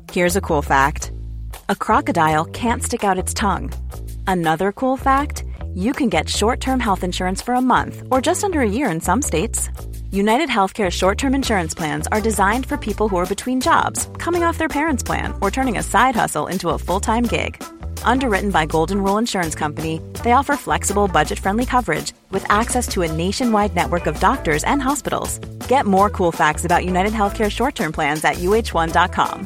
Here's a cool fact. A crocodile can't stick out its tongue. Another cool fact, you can get short-term health insurance for a month or just under a year in some states. United Healthcare short-term insurance plans are designed for people who are between jobs, coming off their parents' plan, or turning a side hustle into a full-time gig. Underwritten by Golden Rule Insurance Company, they offer flexible, budget-friendly coverage with access to a nationwide network of doctors and hospitals. Get more cool facts about United Healthcare short-term plans at uh1.com.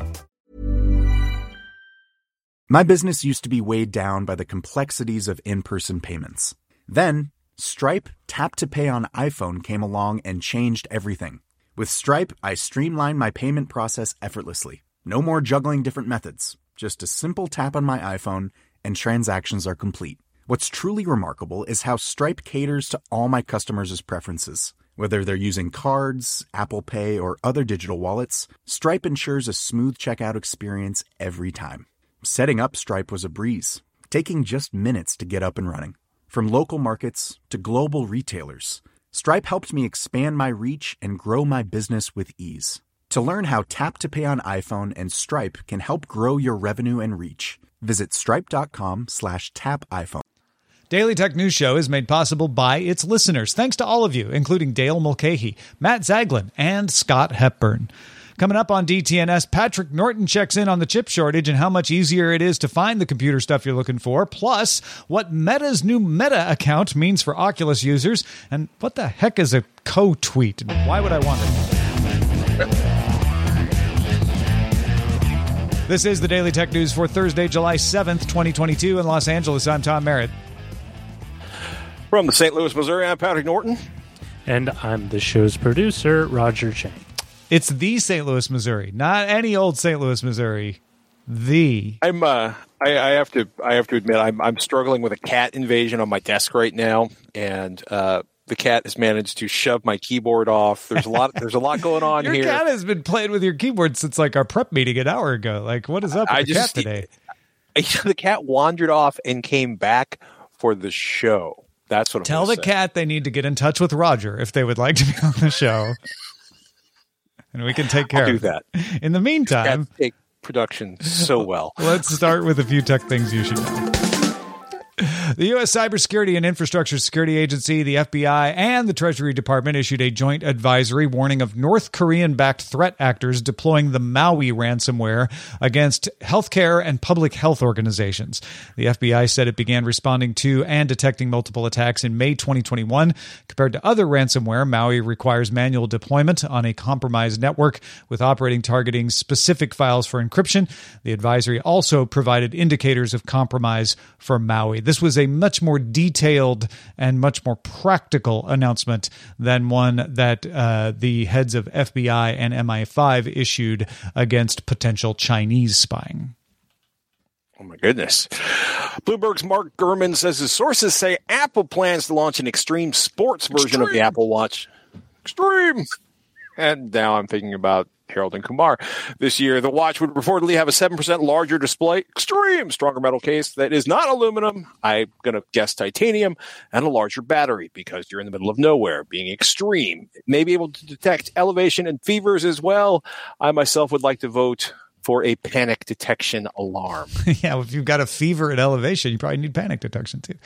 My business used to be weighed down by the complexities of in-person payments. Then, Stripe Tap to Pay on iPhone came along and changed everything. With Stripe, I streamlined my payment process effortlessly. No more juggling different methods. Just a simple tap on my iPhone and transactions are complete. What's truly remarkable is how Stripe caters to all my customers' preferences. Whether they're using cards, Apple Pay, or other digital wallets, Stripe ensures a smooth checkout experience every time. Setting up Stripe was a breeze, taking just minutes to get up and running. From local markets to global retailers, Stripe helped me expand my reach and grow my business with ease. To learn how Tap to Pay on iPhone and Stripe can help grow your revenue and reach, visit stripe.com/tapiphone. Daily Tech News Show is made possible by its listeners. Thanks to all of you, including Dale Mulcahy, Matt Zaglin, and Scott Hepburn. Coming up on DTNS, Patrick Norton checks in on the chip shortage and how much easier it is to find the computer stuff you're looking for, plus what Meta's new Meta account means for Oculus users, and what the heck is a co-tweet, and why would I want it? This is the Daily Tech News for Thursday, July 7th, 2022 in Los Angeles. I'm Tom Merritt. From the St. Louis, Missouri, I'm Patrick Norton. And I'm the show's producer, Roger Chang. It's the St. Louis, Missouri, not any old St. Louis, Missouri. I have to admit I'm struggling with a cat invasion on my desk right now, and the cat has managed to shove my keyboard off. There's a lot going on here. Your cat has been playing with your keyboard since like our prep meeting an hour ago. Like, what is up with the cat today? The cat wandered off and came back for the show. That's what Tell the cat they need to get in touch with Roger if they would like to be on the show. And we can take care of that. In the meantime, take production so well. Let's start with a few tech things you should know. The U.S. Cybersecurity and Infrastructure Security Agency, the FBI, and the Treasury Department issued a joint advisory warning of North Korean-backed threat actors deploying the Maui ransomware against healthcare and public health organizations. The FBI said it began responding to and detecting multiple attacks in May 2021. Compared to other ransomware, Maui requires manual deployment on a compromised network with operating targeting specific files for encryption. The advisory also provided indicators of compromise for Maui. This was a much more detailed and much more practical announcement than one that the heads of FBI and MI5 issued against potential Chinese spying. Oh, my goodness. Bloomberg's Mark Gurman says his sources say Apple plans to launch an extreme sports version of the Apple Watch. Extreme! And now I'm thinking about Harold and Kumar. This year, the watch would reportedly have a 7% larger display, extreme, stronger metal case that is not aluminum, I'm going to guess titanium, and a larger battery because you're in the middle of nowhere, being extreme. It may be able to detect elevation and fevers as well. I myself would like to vote for a panic detection alarm. Yeah, if you've got a fever at elevation, you probably need panic detection too.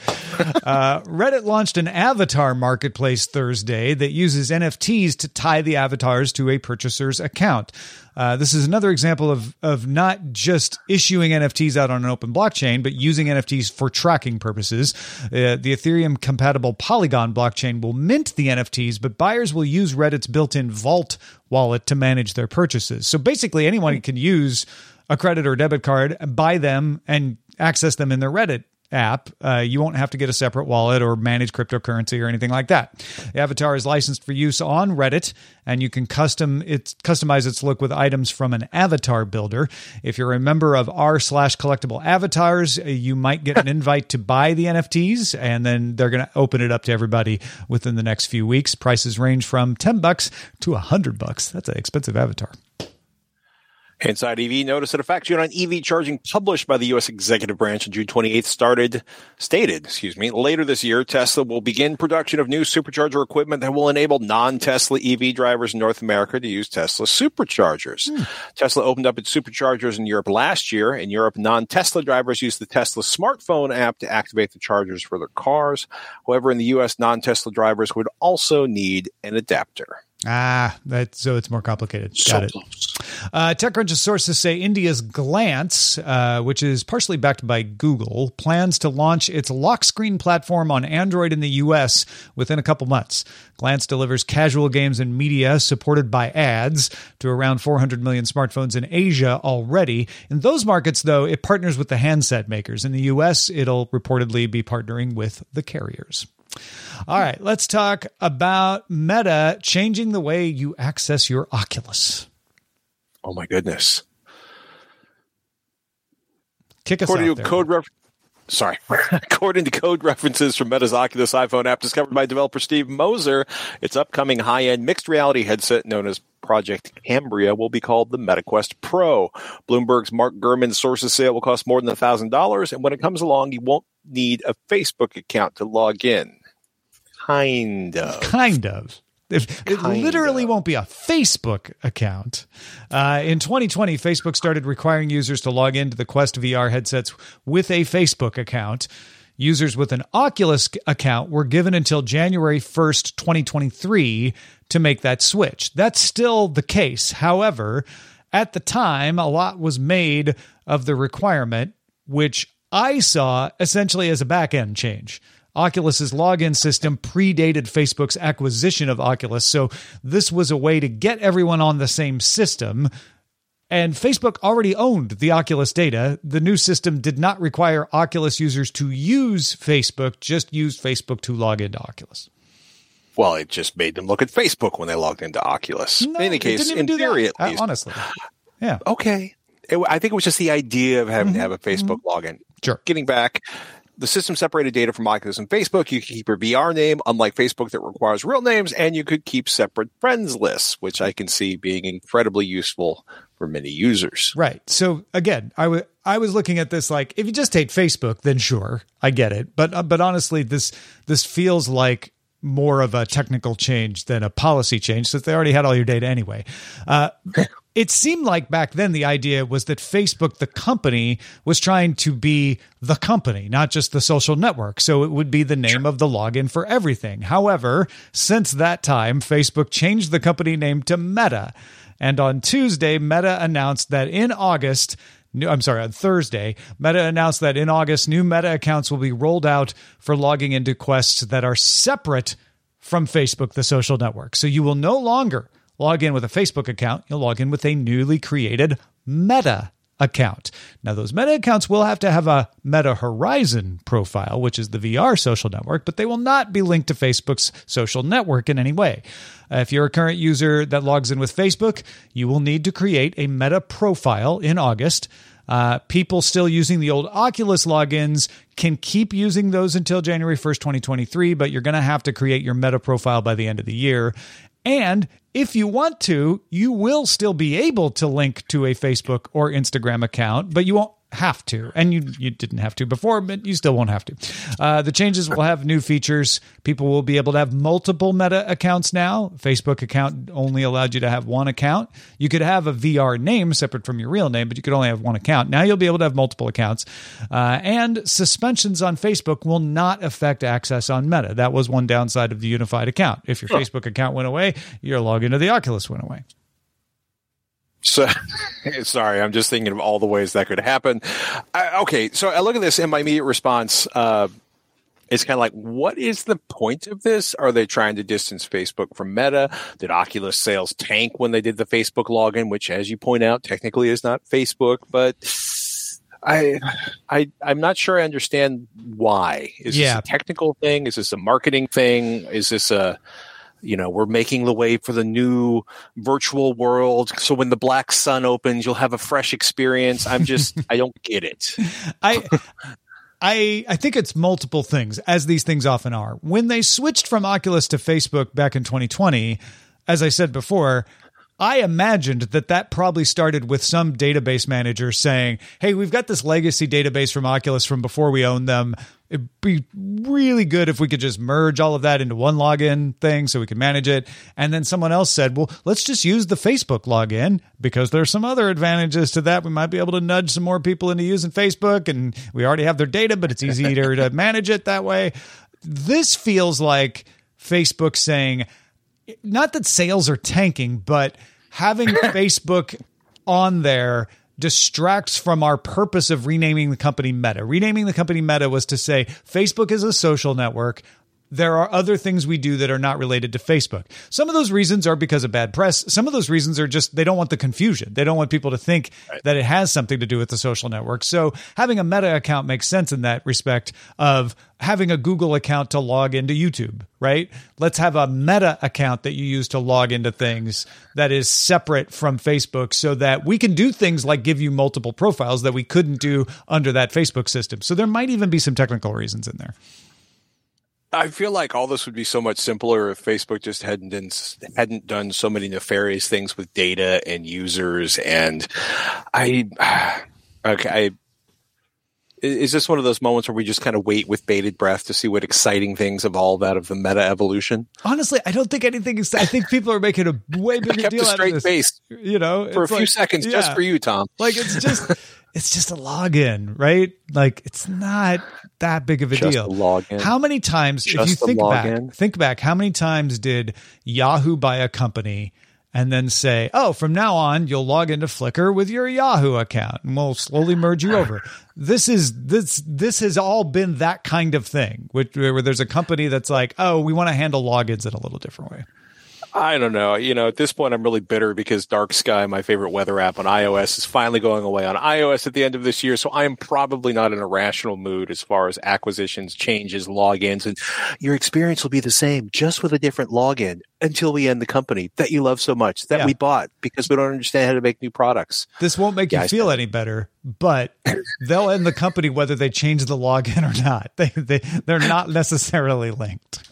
Reddit launched an avatar marketplace Thursday that uses NFTs to tie the avatars to a purchaser's account. This is another example of not just issuing NFTs out on an open blockchain, but using NFTs for tracking purposes. The Ethereum-compatible Polygon blockchain will mint the NFTs, but buyers will use Reddit's built-in Vault wallet to manage their purchases. So basically, anyone can use a credit or debit card, buy them, and access them in their Reddit app. You won't have to get a separate wallet or manage cryptocurrency or anything like that. The avatar is licensed for use on Reddit, and you can customize its look with items from an avatar builder. If you're a member of r/collectible avatars, you might get an invite to buy the NFTs, and then they're going to open it up to everybody within the next few weeks. Prices range from $10 to $100. That's an expensive avatar. Inside EV notice that a fact sheet on EV charging published by the U.S. executive branch on June 28th stated, later this year, Tesla will begin production of new supercharger equipment that will enable non-Tesla EV drivers in North America to use Tesla superchargers. Tesla opened up its superchargers in Europe last year. In Europe, non-Tesla drivers use the Tesla smartphone app to activate the chargers for their cars. However, in the U.S., non-Tesla drivers would also need an adapter. So it's more complicated. Got it. TechCrunch's sources say India's Glance, which is partially backed by Google, plans to launch its lock screen platform on Android in the U.S. within a couple months. Glance delivers casual games and media supported by ads to around 400 million smartphones in Asia already. In those markets, though, it partners with the handset makers. In the U.S., it'll reportedly be partnering with the carriers. All right, let's talk about Meta changing the way you access your Oculus. Oh, my goodness. Kick us off there. According to code references from Meta's Oculus iPhone app discovered by developer Steve Moser, its upcoming high-end mixed reality headset known as Project Cambria will be called the MetaQuest Pro. Bloomberg's Mark Gurman's sources say it will cost more than $1,000, and when it comes along, you won't need a Facebook account to log in. Kind of. It literally won't be a Facebook account. In 2020, Facebook started requiring users to log into the Quest VR headsets with a Facebook account. Users with an Oculus account were given until January 1st, 2023 to make that switch. That's still the case. However, at the time, a lot was made of the requirement, which I saw essentially as a back-end change. Oculus's login system predated Facebook's acquisition of Oculus, so this was a way to get everyone on the same system. And Facebook already owned the Oculus data. The new system did not require Oculus users to use Facebook, just use Facebook to log into Oculus. Well, it just made them look at Facebook when they logged into Oculus. No, in any case, in theory, at least. Honestly. Yeah. Okay. I think it was just the idea of having to have a Facebook login. Sure. Getting back, the system separated data from Oculus and Facebook. You could keep your VR name, unlike Facebook that requires real names, and you could keep separate friends lists, which I can see being incredibly useful for many users. Right. So again, I was looking at this like, if you just take Facebook, then sure, I get it. But honestly, this feels like more of a technical change than a policy change, since they already had all your data anyway. It seemed like back then the idea was that Facebook, the company, was trying to be the company, not just the social network. So it would be the name of the login for everything. However, since that time, Facebook changed the company name to Meta. And on Thursday, Meta announced that in August, new Meta accounts will be rolled out for logging into Quests that are separate from Facebook, the social network. So you will no longer log in with a Facebook account. You'll log in with a newly created Meta account. Now, those Meta accounts will have to have a Meta Horizon profile, which is the VR social network, but they will not be linked to Facebook's social network in any way. If you're a current user that logs in with Facebook, you will need to create a Meta profile in August. People still using the old Oculus logins can keep using those until January 1st, 2023, but you're going to have to create your Meta profile by the end of the year. And if you want to, you will still be able to link to a Facebook or Instagram account, but you won't have to. And you didn't have to before, but you still won't have to. The changes will have new features. People will be able to have multiple Meta accounts now. Facebook account only allowed you to have one account. You could have a VR name separate from your real name, but you could only have one account. Now you'll be able to have multiple accounts. And suspensions on Facebook will not affect access on Meta. That was one downside of the unified account. If your Facebook account went away, your login to the Oculus went away. So, sorry, I'm just thinking of all the ways that could happen. Okay, so I look at this and my immediate response is kind of like, what is the point of this? Are they trying to distance Facebook from Meta? Did Oculus sales tank when they did the Facebook login, which, as you point out, technically is not Facebook? But I'm not sure I understand why. Is this a technical thing? Is this a marketing thing? Is this we're making the way for the new virtual world. So when the Black Sun opens, you'll have a fresh experience. I don't get it. I think it's multiple things, as these things often are. When they switched from Oculus to Facebook back in 2020, as I said before, I imagined that probably started with some database manager saying, hey, we've got this legacy database from Oculus from before we owned them. It'd be really good if we could just merge all of that into one login thing so we could manage it. And then someone else said, well, let's just use the Facebook login because there's some other advantages to that. We might be able to nudge some more people into using Facebook, and we already have their data, but it's easier to manage it that way. This feels like Facebook saying, not that sales are tanking, but having Facebook on there distracts from our purpose of renaming the company Meta. Renaming the company Meta was to say Facebook is a social network. There are other things we do that are not related to Facebook. Some of those reasons are because of bad press. Some of those reasons are just they don't want the confusion. They don't want people to think that it has something to do with the social network. So having a Meta account makes sense in that respect of having a Google account to log into YouTube, right? Let's have a Meta account that you use to log into things that is separate from Facebook so that we can do things like give you multiple profiles that we couldn't do under that Facebook system. So there might even be some technical reasons in there. I feel like all this would be so much simpler if Facebook just hadn't done so many nefarious things with data and users. And is this one of those moments where we just kind of wait with bated breath to see what exciting things evolve out of the Meta evolution? Honestly, I don't think anything is. I think people are making a way bigger deal out of this. Face, you know, for a few seconds, just for you, Tom. Like it's just a login, right? Like it's not that big of a just deal. A login. How many times, if you think back, how many times did Yahoo buy a company and then say, oh, from now on, you'll log into Flickr with your Yahoo account and we'll slowly merge you over. This has all been that kind of thing, where there's a company that's like, oh, we want to handle logins in a little different way. I don't know. You know, at this point, I'm really bitter because Dark Sky, my favorite weather app on iOS, is finally going away on iOS at the end of this year. So I am probably not in a rational mood as far as acquisitions, changes, logins, and your experience will be the same, just with a different login until we end the company that you love so much that we bought because we don't understand how to make new products. This won't make you feel any better, but they'll end the company whether they change the login or not. They're not necessarily linked.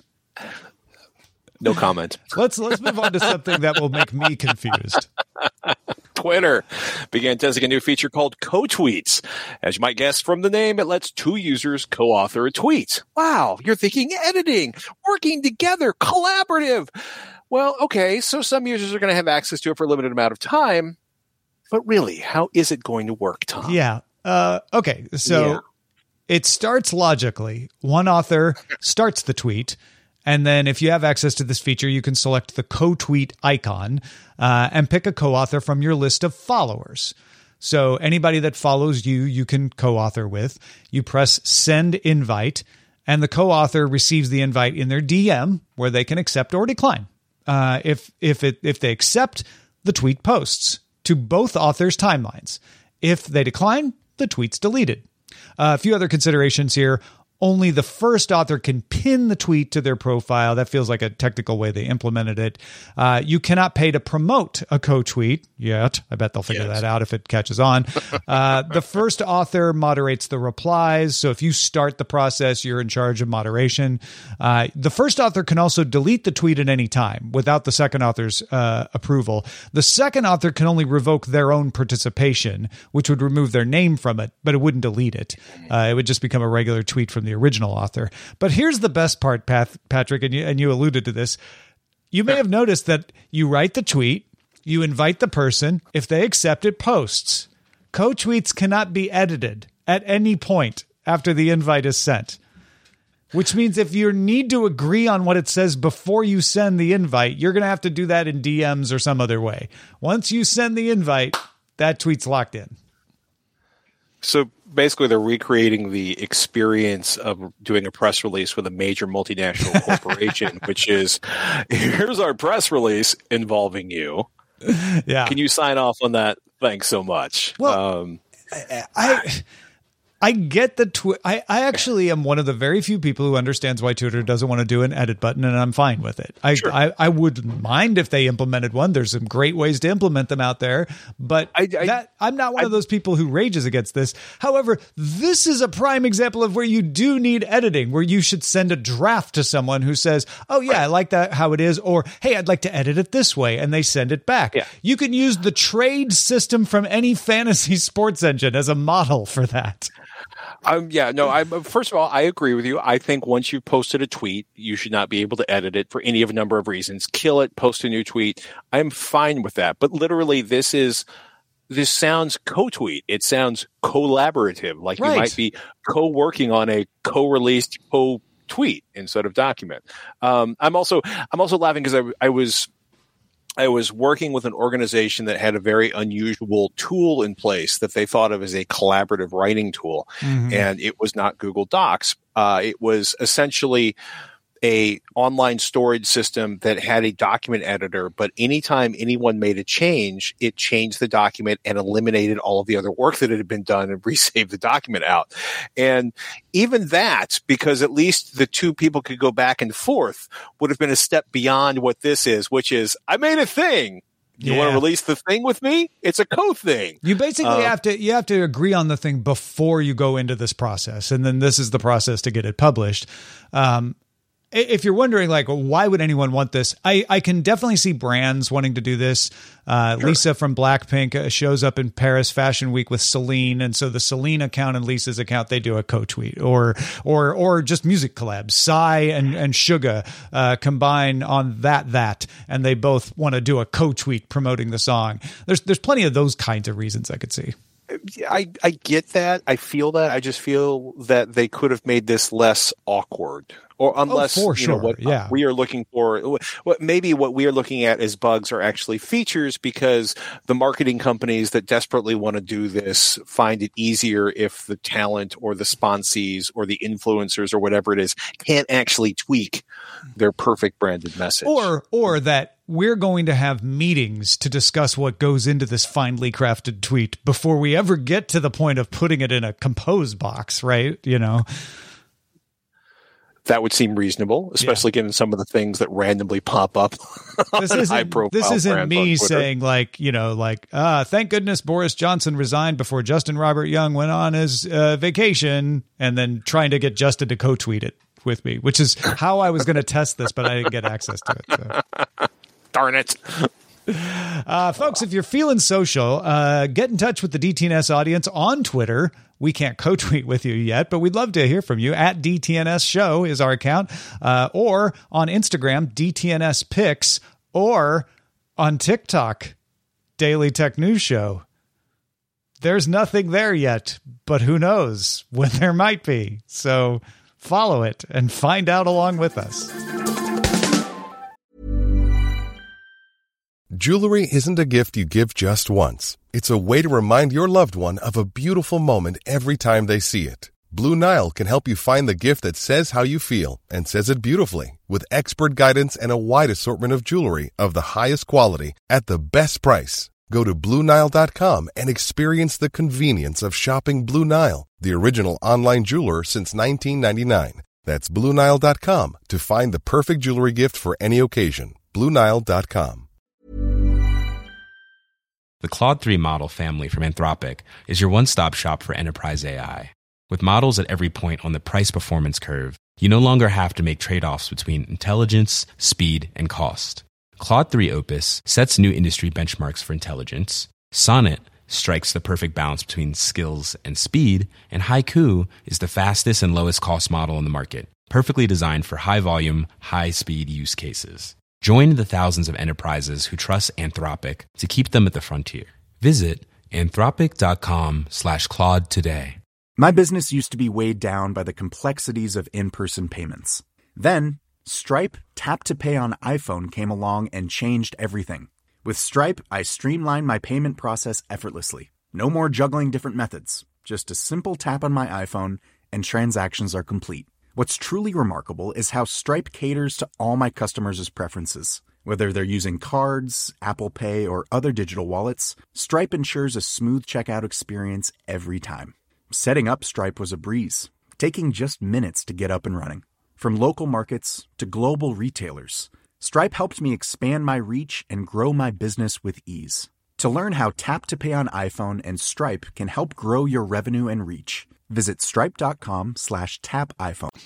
No comment. Let's move on to something that will make me confused. Twitter began testing a new feature called co-tweets. As you might guess from the name, it lets two users co-author a tweet. Wow, you're thinking editing, working together, collaborative. Well, okay, so some users are going to have access to it for a limited amount of time. But really, how is it going to work, Tom? Yeah. Okay, so it starts logically. One author starts the tweet. And then if you have access to this feature, you can select the co-tweet icon and pick a co-author from your list of followers. So anybody that follows you, you can co-author with. You press send invite, and the co-author receives the invite in their DM where they can accept or decline. If they accept, the tweet posts to both authors' timelines. If they decline, the tweet's deleted. A few other considerations here. Only the first author can pin the tweet to their profile. That feels like a technical way they implemented it. You cannot pay to promote a co-tweet yet. I bet they'll figure that out if it catches on. The first author moderates the replies. So if you start the process, you're in charge of moderation. The first author can also delete the tweet at any time without the second author's approval. The second author can only revoke their own participation, which would remove their name from it, but it wouldn't delete it. It would just become a regular tweet from the original author. But here's the best part, Patrick, and you alluded to this. You may have noticed that you write the tweet, you invite the person. If they accept, it posts. Co-tweets cannot be edited at any point after the invite is sent, which means if you need to agree on what it says before you send the invite, you're going to have to do that in DMs or some other way. Once you send the invite, that tweet's locked in. So basically, they're recreating the experience of doing a press release with a major multinational corporation, which is, here's our press release involving you. Yeah. Can you sign off on that? Thanks so much. Well, I get the I actually am one of the very few people who understands why Twitter doesn't want to do an edit button, and I'm fine with it. I wouldn't mind if they implemented one. There's some great ways to implement them out there, but I'm not one of those people who rages against this. However, this is a prime example of where you do need editing, where you should send a draft to someone who says, oh yeah, I like that how it is, or hey, I'd like to edit it this way, and they send it back. Yeah. You can use the trade system from any fantasy sports engine as a model for that. First of all, I agree with you. I think once you've posted a tweet, you should not be able to edit it for any of a number of reasons. Kill it, post a new tweet. I'm fine with that. But literally, this sounds co-tweet. It sounds collaborative, like you might be co-working on a co-released co-tweet instead of document. I'm also laughing because I was working with an organization that had a very unusual tool in place that they thought of as a collaborative writing tool. Mm-hmm. And it was not Google Docs. It was essentially a online storage system that had a document editor, but anytime anyone made a change, it changed the document and eliminated all of the other work that had been done and resaved the document out. And even that, because at least the two people could go back and forth, would have been a step beyond what this is, which is, I made a thing. You want to release the thing with me? It's a co-thing. You basically have to agree on the thing before you go into this process. And then this is the process to get it published. If you're wondering, like, why would anyone want this? I can definitely see brands wanting to do this. Sure. Lisa from Blackpink shows up in Paris Fashion Week with Celine. And so the Celine account and Lisa's account, they do a co-tweet or just music collabs. Psy and Suga combine on that, and they both want to do a co-tweet promoting the song. There's plenty of those kinds of reasons I could see. I get that. I feel that. I just feel that they could have made this less awkward. Or unless what we are looking for, maybe what we are looking at as bugs are actually features, because the marketing companies that desperately want to do this find it easier if the talent or the sponsees or the influencers or whatever it is can't actually tweak their perfect branded message. Or that we're going to have meetings to discuss what goes into this finely crafted tweet before we ever get to the point of putting it in a compose box, right? You know? That would seem reasonable, especially given some of the things that randomly pop up. This isn't me saying thank goodness Boris Johnson resigned before Justin Robert Young went on his vacation, and then trying to get Justin to co-tweet it with me, which is how I was going to test this, but I didn't get access to it. So. Darn it. Folks, if you're feeling social, get in touch with the DTNS audience on Twitter. We can't co-tweet with you yet, but we'd love to hear from you. At DTNS Show is our account, or on Instagram, DTNS Pics, or on TikTok, Daily Tech News Show. There's nothing there yet, but who knows when there might be. So follow it and find out along with us. Jewelry isn't a gift you give just once. It's a way to remind your loved one of a beautiful moment every time they see it. Blue Nile can help you find the gift that says how you feel and says it beautifully, with expert guidance and a wide assortment of jewelry of the highest quality at the best price. Go to BlueNile.com and experience the convenience of shopping Blue Nile, the original online jeweler since 1999. That's BlueNile.com to find the perfect jewelry gift for any occasion. BlueNile.com. The Claude 3 model family from Anthropic is your one-stop shop for enterprise AI. With models at every point on the price-performance curve, you no longer have to make trade-offs between intelligence, speed, and cost. Claude 3 Opus sets new industry benchmarks for intelligence. Sonnet strikes the perfect balance between skills and speed. And Haiku is the fastest and lowest cost model in the market, perfectly designed for high-volume, high-speed use cases. Join the thousands of enterprises who trust Anthropic to keep them at the frontier. Visit anthropic.com/Claude today. My business used to be weighed down by the complexities of in-person payments. Then, Stripe Tap to Pay on iPhone came along and changed everything. With Stripe, I streamlined my payment process effortlessly. No more juggling different methods. Just a simple tap on my iPhone and transactions are complete. What's truly remarkable is how Stripe caters to all my customers' preferences. Whether they're using cards, Apple Pay, or other digital wallets, Stripe ensures a smooth checkout experience every time. Setting up Stripe was a breeze, taking just minutes to get up and running. From local markets to global retailers, Stripe helped me expand my reach and grow my business with ease. To learn how Tap to Pay on iPhone and Stripe can help grow your revenue and reach, visit stripe.com/tapiphone.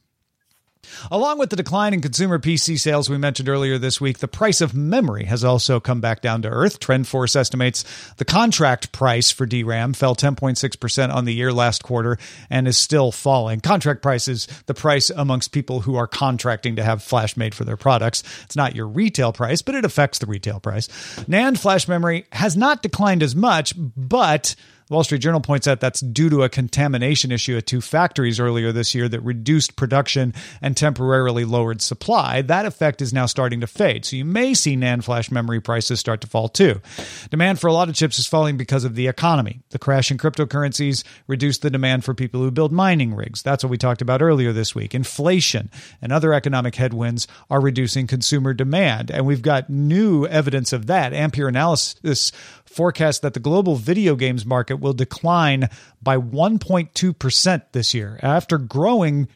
Along with the decline in consumer PC sales we mentioned earlier this week, the price of memory has also come back down to earth. TrendForce estimates the contract price for DRAM fell 10.6% on the year last quarter and is still falling. Contract price is the price amongst people who are contracting to have flash made for their products. It's not your retail price, but it affects the retail price. NAND flash memory has not declined as much, but the Wall Street Journal points out that's due to a contamination issue at two factories earlier this year that reduced production and temporarily lowered supply. That effect is now starting to fade, so you may see NAND flash memory prices start to fall too. Demand for a lot of chips is falling because of the economy. The crash in cryptocurrencies reduced the demand for people who build mining rigs. That's what we talked about earlier this week. Inflation and other economic headwinds are reducing consumer demand, and we've got new evidence of that. Ampere Analysis forecast that the global video games market will decline by 1.2% this year after growing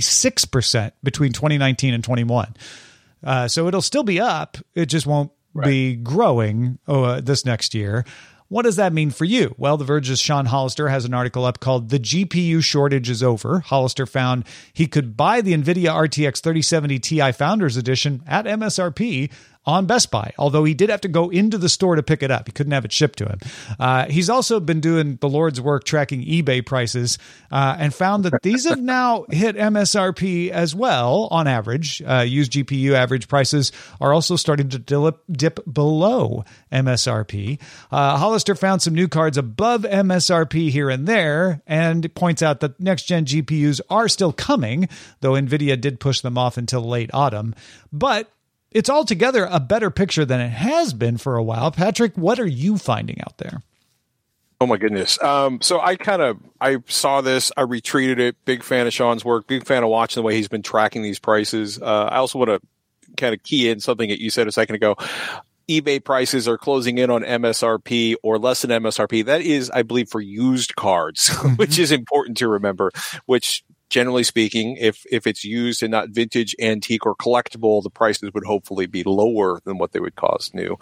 26% between 2019 and 21. So it'll still be up. It just won't be growing this next year. What does that mean for you? Well, The Verge's Sean Hollister has an article up called "The GPU Shortage is Over." Hollister found he could buy the NVIDIA RTX 3070 Ti Founders Edition at MSRP on Best Buy, although he did have to go into the store to pick it up. He couldn't have it shipped to him. He's also been doing the Lord's work tracking eBay prices and found that these have now hit MSRP as well on average. Used GPU average prices are also starting to dip below MSRP. Hollister found some new cards above MSRP here and there and points out that next-gen GPUs are still coming, though NVIDIA did push them off until late autumn. But it's altogether a better picture than it has been for a while. Patrick, what are you finding out there? Oh my goodness. So I saw this, I retweeted it. Big fan of Sean's work, big fan of watching the way he's been tracking these prices. I also want to kind of key in something that you said a second ago. eBay prices are closing in on MSRP or less than MSRP. That is, I believe, for used cards, which is important to remember, which generally speaking, if it's used and not vintage, antique, or collectible, the prices would hopefully be lower than what they would cost new.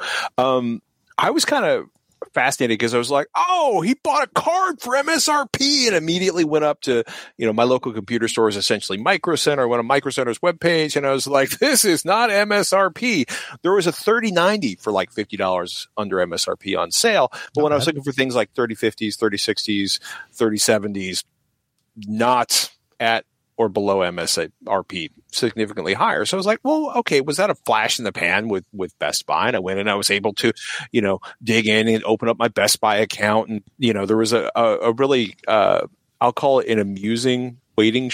I was kind of fascinated because I was like, oh, he bought a card for MSRP, and immediately went up to, my local computer store is essentially Micro Center. I went on Micro Center's webpage and I was like, this is not MSRP. There was a 3090 for like $50 under MSRP on sale. But when I was looking for things like 3050s, 3060s, 3070s, not at or below MSRP, significantly higher. So I was like, well, okay, was that a flash in the pan with Best Buy? And I went and I was able to, dig in and open up my Best Buy account. And, there was a really, I'll call it an amusing waiting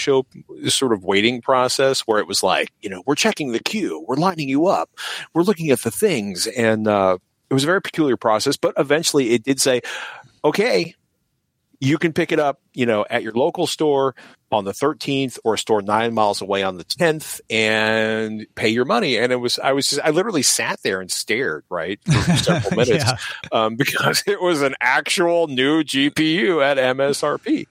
process where it was like, we're checking the queue, we're lining you up, we're looking at the things. And it was a very peculiar process, but eventually it did say, okay, you can pick it up, at your local store on the 13th or a store 9 miles away on the 10th and pay your money. And I literally sat there and stared, right, for several minutes because it was an actual new GPU at MSRP.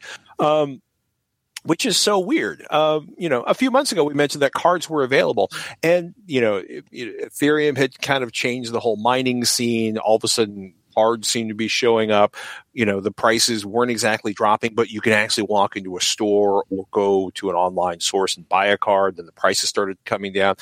Which is so weird. A few months ago, we mentioned that cards were available, and, Ethereum had kind of changed the whole mining scene. All of a sudden, cards seemed to be showing up. The prices weren't exactly dropping, but you can actually walk into a store or go to an online source and buy a card. Then the prices started coming down.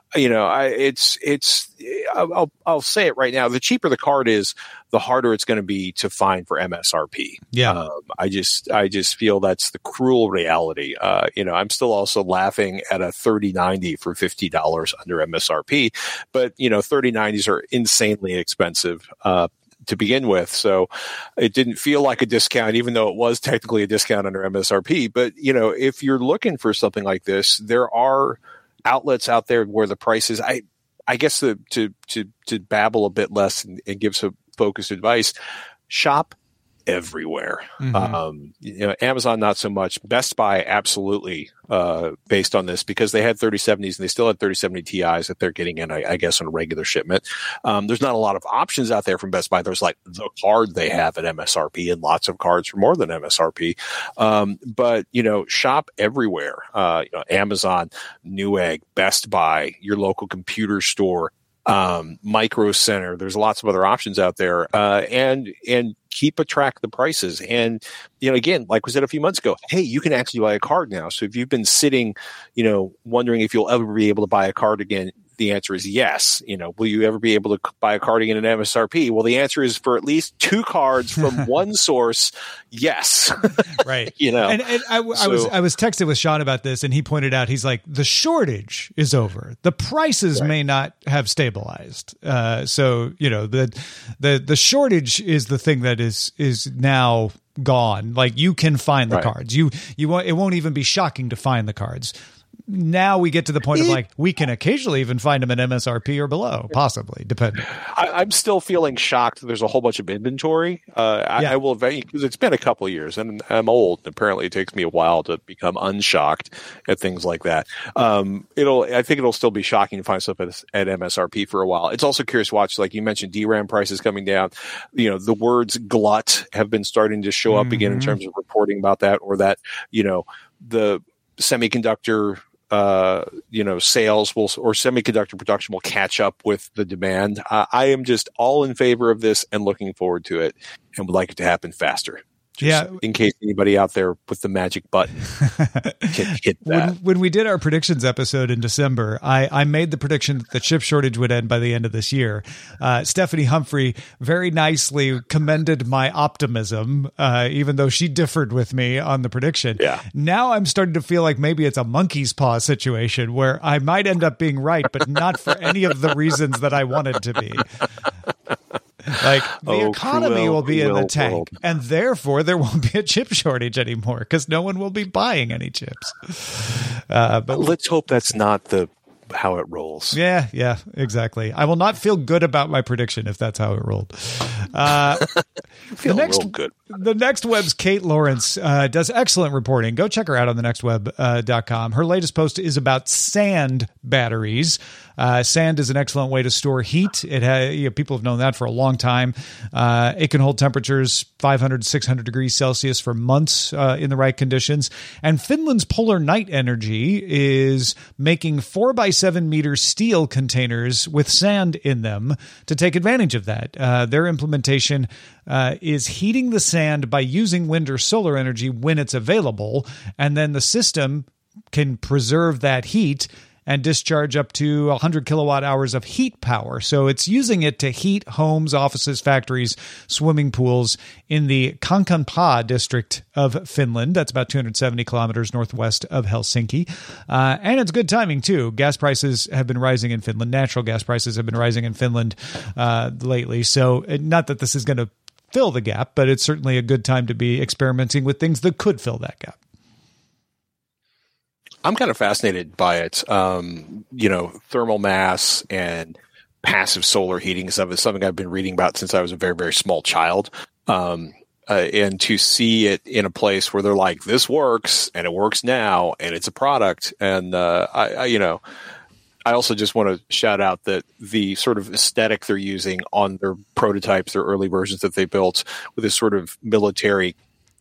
I'll say it right now. The cheaper the card is, the harder it's going to be to find for MSRP. Yeah. I just feel that's the cruel reality. I'm still also laughing at a 3090 for $50 under MSRP, but 3090s are insanely expensive, to begin with. So it didn't feel like a discount, even though it was technically a discount under MSRP. But, if you're looking for something like this, there are outlets out there where the prices, I guess to babble a bit less and give some focused advice, shop everywhere. Amazon, not so much. Best Buy, absolutely, based on this, because they had 3070s and they still had 3070 Ti's that they're getting in, I guess, on a regular shipment. There's not a lot of options out there from Best Buy. There's like the card they have at MSRP and lots of cards for more than MSRP. But, shop everywhere. Amazon, Newegg, Best Buy, your local computer store, Micro Center. There's lots of other options out there, and keep a track of the prices. And, again, like we said a few months ago, hey, you can actually buy a card now. So if you've been sitting, wondering if you'll ever be able to buy a card again, the answer is yes. Will you ever be able to buy a card again at MSRP? Well, the answer is for at least 2 cards from one source. Yes. Right. And I was texting with Sean about this, and he pointed out, he's like, the shortage is over. The prices may not have stabilized. So, the shortage is the thing that is now gone. Like, you can find the cards. It won't even be shocking to find the cards. Now we get to the point of like, we can occasionally even find them at MSRP or below, possibly, depending. I'm still feeling shocked that there's a whole bunch of inventory. I will, because it's been a couple of years and I'm old. Apparently it takes me a while to become unshocked at things like that. I think it'll still be shocking to find stuff at MSRP for a while. It's also curious to watch, like you mentioned, DRAM prices coming down. The words glut have been starting to show up again in terms of reporting about that, or that, the semiconductor sales or semiconductor production will catch up with the demand. I am just all in favor of this and looking forward to it, and would like it to happen faster. In case anybody out there with the magic button can hit that. When we did our predictions episode in December, I made the prediction that the chip shortage would end by the end of this year. Stephanie Humphrey very nicely commended my optimism, even though she differed with me on the prediction. Yeah. Now I'm starting to feel like maybe it's a monkey's paw situation where I might end up being right, but not for any of the reasons that I wanted to be. Like, the economy will be in the tank, and therefore there won't be a chip shortage anymore because no one will be buying any chips. But let's hope that's not how it rolls. Yeah, exactly. I will not feel good about my prediction if that's how it rolled. The Next Web's Kate Lawrence does excellent reporting. Go check her out on thenextweb.com. Her latest post is about sand batteries. Sand is an excellent way to store heat. People have known that for a long time. It can hold temperatures 500 to 600 degrees Celsius for months in the right conditions. And Finland's Polar Night Energy is making 4x7 meter steel containers with sand in them to take advantage of that. Their implementation is heating the sand by using wind or solar energy when it's available, and then the system can preserve that heat and discharge up to 100 kilowatt hours of heat power. So it's using it to heat homes, offices, factories, swimming pools in the Kankaanpää district of Finland. That's about 270 kilometers northwest of Helsinki. And it's good timing, too. Gas prices have been rising in Finland. Natural gas prices have been rising in Finland lately. So not that this is going to fill the gap, but it's certainly a good time to be experimenting with things that could fill that gap. I'm kind of fascinated by it. Thermal mass and passive solar heating stuff is something I've been reading about since I was a very, very small child. And to see it in a place where they're like, this works and it works now and it's a product. And, I also just want to shout out that the sort of aesthetic they're using on their prototypes, their early versions that they built with this sort of military,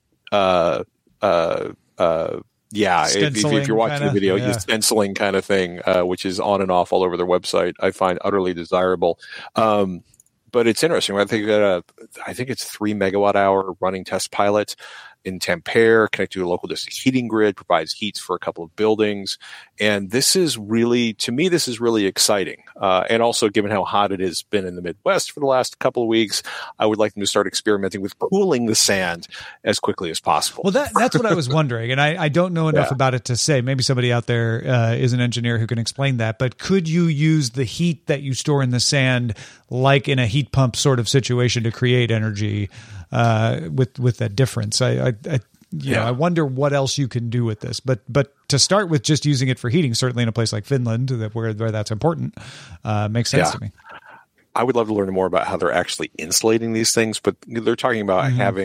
if you're watching the video, the stenciling kind of thing, which is on and off all over their website, I find utterly desirable. But it's interesting. I think it's 3 megawatt hour running test pilot in Tampere, connected to a local district heating grid, provides heat for a couple of buildings. And this is really exciting. And also, given how hot it has been in the Midwest for the last couple of weeks, I would like them to start experimenting with cooling the sand as quickly as possible. Well, that's what I was wondering. And I don't know enough about it to say. Maybe somebody out there is an engineer who can explain that. But could you use the heat that you store in the sand like in a heat pump sort of situation to create energy with that difference? I wonder what else you can do with this. But to start with, just using it for heating, certainly in a place like Finland, where that's important, makes sense to me. I would love to learn more about how they're actually insulating these things, but they're talking about having,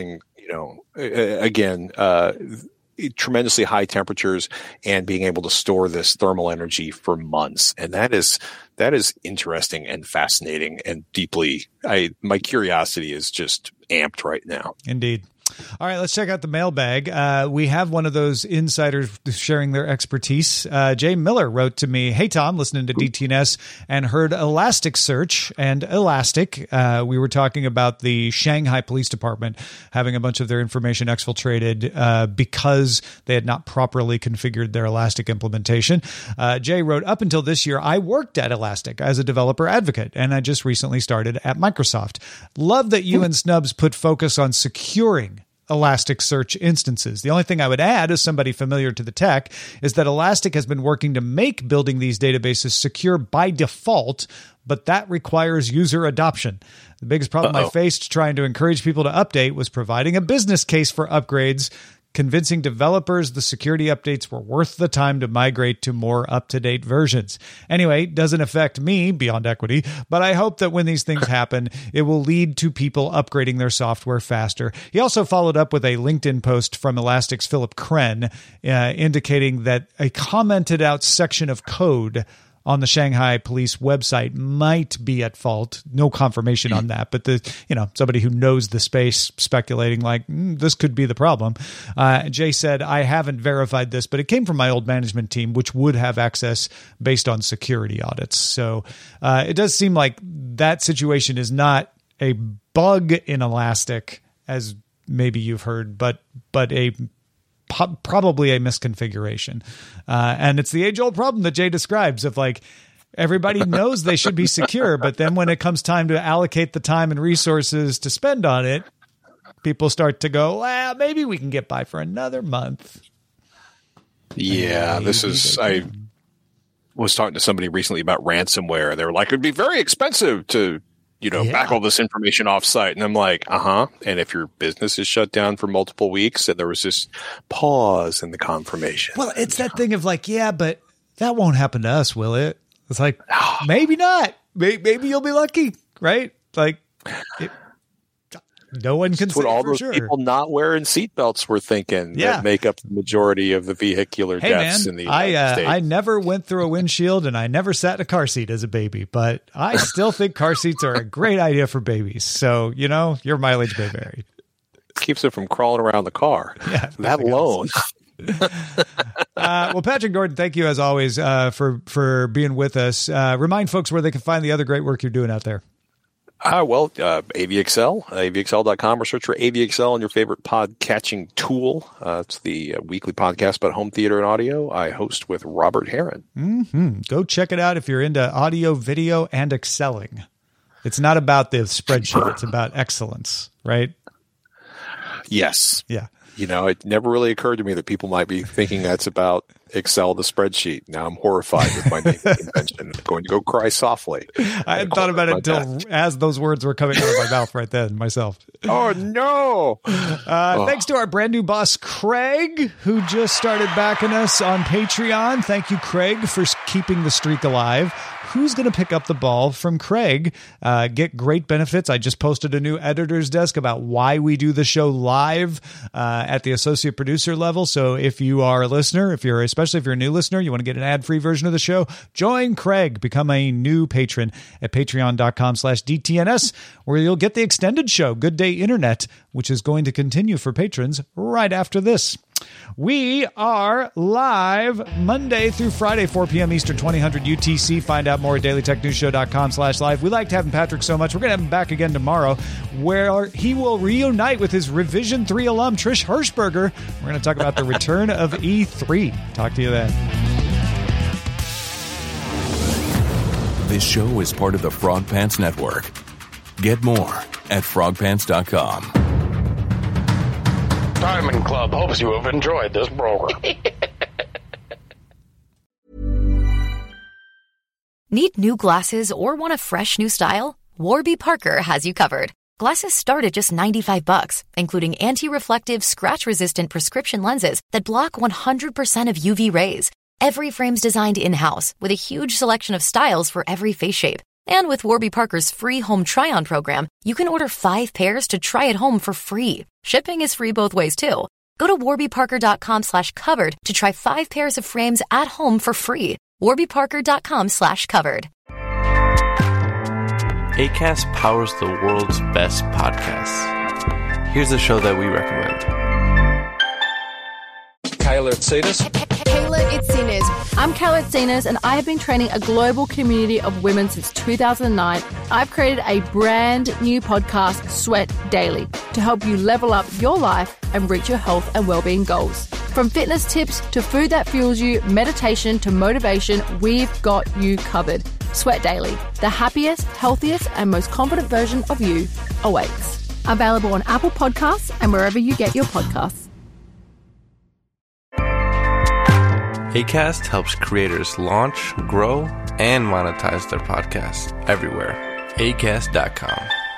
again, tremendously high temperatures and being able to store this thermal energy for months. And that is interesting and fascinating and deeply, my curiosity is just amped right now. Indeed. All right, let's check out the mailbag. We have one of those insiders sharing their expertise. Jay Miller wrote to me, "Hey, Tom, listening to DTNS and heard Elasticsearch and Elastic." We were talking about the Shanghai Police Department having a bunch of their information exfiltrated because they had not properly configured their Elastic implementation. Jay wrote, "Up until this year, I worked at Elastic as a developer advocate, and I just recently started at Microsoft. Love that you and Snubs put focus on securing Elasticsearch instances. The only thing I would add, as somebody familiar to the tech, is that Elastic has been working to make building these databases secure by default, but that requires user adoption. The biggest problem I faced trying to encourage people to update was providing a business case for upgrades, convincing developers the security updates were worth the time to migrate to more up-to-date versions. Anyway, it doesn't affect me, Beyond Equity, but I hope that when these things happen, it will lead to people upgrading their software faster." He also followed up with a LinkedIn post from Elastic's Philip Kren, indicating that a commented out section of code on the Shanghai police website might be at fault. No confirmation on that, but somebody who knows the space speculating like this could be the problem. Jay said, "I haven't verified this, but it came from my old management team, which would have access based on security audits." So it does seem like that situation is not a bug in Elastic, as maybe you've heard, but probably a misconfiguration. And it's the age-old problem that Jay describes of like, everybody knows they should be secure, but then when it comes time to allocate the time and resources to spend on it, people start to go, well, maybe we can get by for another month. Yeah, I was talking to somebody recently about ransomware. They were like, it'd be very expensive to back all this information offsite. And I'm like, and if your business is shut down for multiple weeks, and there was this pause in the confirmation. Well, it's that thing of like, yeah, but that won't happen to us, will it? It's like, maybe not. Maybe you'll be lucky, right? Like, no one can say what all for those sure. people not wearing seatbelts were thinking that make up the majority of the vehicular deaths in the United States. I never went through a windshield and I never sat in a car seat as a baby, but I still think car seats are a great idea for babies. So, your mileage may vary. Keeps it from crawling around the car. Yeah, that alone. Well, Patrick Gordon, thank you as always for being with us. Remind folks where they can find the other great work you're doing out there. AVXL, avxl.com, or search for AVXL on your favorite pod-catching tool. It's the weekly podcast about home theater and audio I host with Robert Heron. Mm-hmm. Go check it out if you're into audio, video, and excelling. It's not about the spreadsheet. It's about excellence, right? Yes. Yeah. It never really occurred to me that people might be thinking that's about Excel, the spreadsheet. Now I'm horrified with my naming convention. I'm going to go cry softly. I hadn't thought about it until as those words were coming out of my mouth right then myself. Oh, no. Thanks to our brand new boss, Craig, who just started backing us on Patreon. Thank you, Craig, for keeping the streak alive. Who's going to pick up the ball from Craig? Get great benefits. I just posted a new editor's desk about why we do the show live at the associate producer level. So if you are a listener, especially if you're a new listener, you want to get an ad-free version of the show, join Craig. Become a new patron at patreon.com/DTNS, where you'll get the extended show, Good Day Internet, which is going to continue for patrons right after this. We are live Monday through Friday, 4 p.m. Eastern, 2000 UTC. Find out more at dailytechnewsshow.com/live. We liked having Patrick so much. We're going to have him back again tomorrow, where he will reunite with his Revision 3 alum, Trish Hirschberger. We're going to talk about the return of E3. Talk to you then. This show is part of the Frog Pants Network. Get more at frogpants.com. Diamond Club hopes you have enjoyed this program. Need new glasses or want a fresh new style? Warby Parker has you covered. Glasses start at just $95, including anti-reflective, scratch-resistant prescription lenses that block 100% of UV rays. Every frame's designed in-house with a huge selection of styles for every face shape. And with Warby Parker's free home try-on program, you can order 5 pairs to try at home for free. Shipping is free both ways, too. Go to warbyparker.com/covered to try 5 pairs of frames at home for free. warbyparker.com/covered. Acast powers the world's best podcasts. Here's a show that we recommend. Kayla Itsinas. Kayla Itsinas. I'm Kayla Itsinas, and I have been training a global community of women since 2009. I've created a brand new podcast, Sweat Daily, to help you level up your life and reach your health and well-being goals. From fitness tips to food that fuels you, meditation to motivation, we've got you covered. Sweat Daily, the happiest, healthiest, and most confident version of you awaits. Available on Apple Podcasts and wherever you get your podcasts. Acast helps creators launch, grow, and monetize their podcasts everywhere. Acast.com.